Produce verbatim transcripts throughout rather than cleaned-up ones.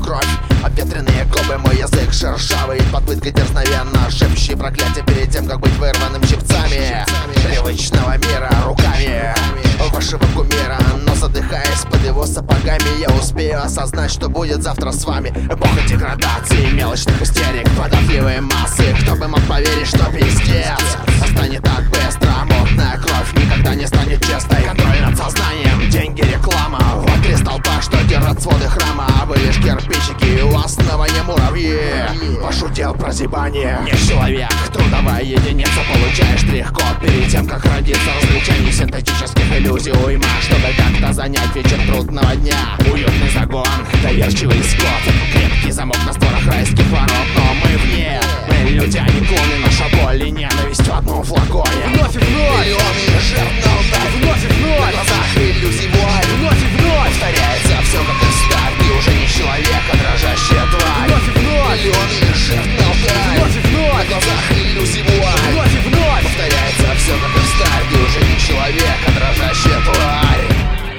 кровь, обветренные губы, мой язык шершавый, под пыткой дерзновенно шепчущий проклятие перед тем, как быть вырванным щипцами привычного мира руками вашего кумира. Но задыхаясь под его сапогами, я успею осознать, что будет завтра с вами. Эпоха деградации, мелочных истерик, податливые массы. Кто бы мог поверить, что пиздец станет так быстро. Мутная кровь никогда не станет чистой. Контроль над сознанием, деньги, реклама. Вот три столпа, что держат своды храма. А вы лишь кирпичики, у основания муравьи. Пошутил про зибание. Не человек, трудовая единица. Получаешь штрих-код перед тем, как родиться. Развлечений синтетических иллюзий уйма, чтобы как-то занять вечер трудного дня. Уютный загон, доверчивый скот, крепкий замок на створах райских ворот. Но мы вне, мы люди, а не клоны. Наша боль и ненависть в одном флаконе. Вновь и вновь, миллионы жертв на алтарь. вновь и вновь, На глазах иллюзий вуаль. вновь и вновь, Повторяется все как и старт. Ты уже не человек, а дрожащая тварь. вновь и вновь, Миллионы жертв на алтарь. вновь и На вновь, глазах иллюзий вуаль. вновь и вновь. Повторяется все как и старт. Ты уже не человек, а дрожащая тварь.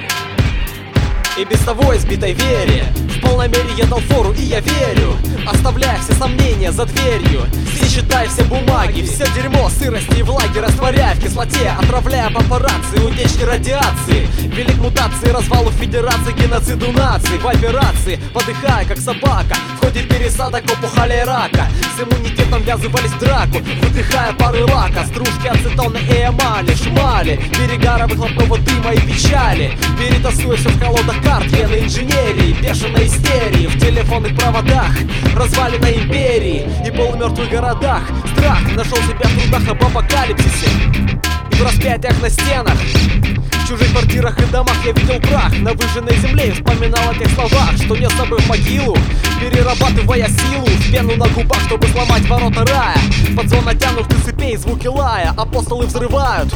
И без того избитой вере в полной мере я дал фору, и я верю, оставляя все сомнения за дверью. Все считай, все бумаги, все дерьмо, сырости и влаги, растворяя в кислоте, отравляя папарацци, утечки радиации. Велик мутации, развалу федерации, геноциду наций. В операции, подыхая как собака, в ходе пересадок опухоли рака. С иммунитетом ввязывались в драку, выдыхая пары лака, стружки ацетона и эмали, шмали, перегара выхлопного дыма и печали. Перетасуя все в колодах карт, вены инженерии, бешеной истерии в телефонных проводах, развалиной империи и полумертвых городах. Страх нашел себя в трудах об апокалипсисе и в распятиях на стенах. В чужих квартирах и домах я видел прах на выжженной земле и вспоминал о тех словах, что нес с собой в могилу, перерабатывая силу в пену на губах, чтобы сломать ворота рая. Под звон натянутых цепей звуки лая апостолы взрывают.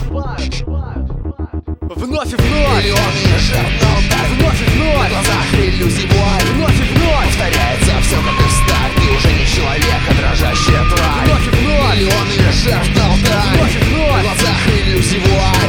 Вновь и вновь, Миллионы жертв на алтарь. вновь и На вновь, глазах иллюзий вуаль. вновь и вновь, Повторяется все как и в старт. Ты уже не человек, а дрожащая тварь. вновь и вновь, Миллионы жертв на алтарь. вновь и На вновь, глазах иллюзий вуаль.